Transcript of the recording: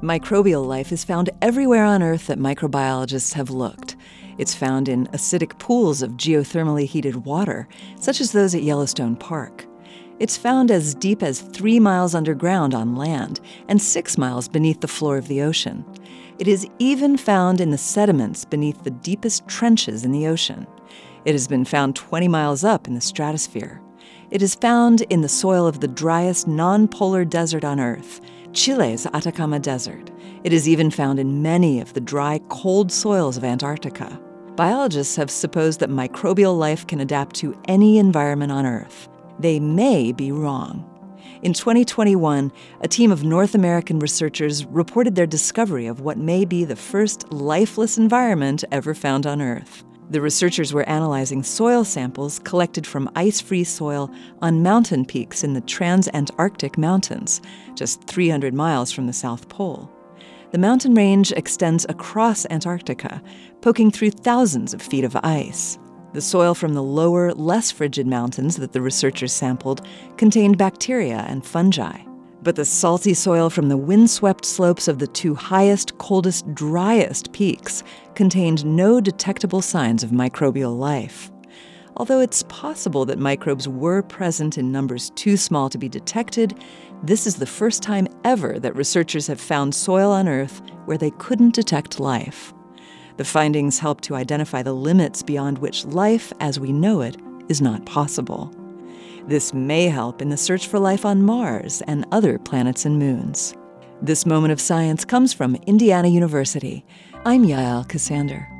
Microbial life is found everywhere on Earth that microbiologists have looked. It's found in acidic pools of geothermally heated water, such as those at Yellowstone Park. It's found as deep as 3 miles underground on land and 6 miles beneath the floor of the ocean. It is even found in the sediments beneath the deepest trenches in the ocean. It has been found 20 miles up in the stratosphere. It is found in the soil of the driest non-polar desert on Earth, Chile's Atacama Desert. It is even found in many of the dry, cold soils of Antarctica. Biologists have supposed that microbial life can adapt to any environment on Earth. They may be wrong. In 2021, a team of North American researchers reported their discovery of what may be the first lifeless environment ever found on Earth. The researchers were analyzing soil samples collected from ice-free soil on mountain peaks in the Transantarctic Mountains, just 300 miles from the South Pole. The mountain range extends across Antarctica, poking through thousands of feet of ice. The soil from the lower, less frigid mountains that the researchers sampled contained bacteria and fungi. But the salty soil from the windswept slopes of the two highest, coldest, driest peaks contained no detectable signs of microbial life. Although it's possible that microbes were present in numbers too small to be detected, this is the first time ever that researchers have found soil on Earth where they couldn't detect life. The findings help to identify the limits beyond which life, as we know it, is not possible. This may help in the search for life on Mars and other planets and moons. This moment of science comes from Indiana University. I'm Yael Ksander.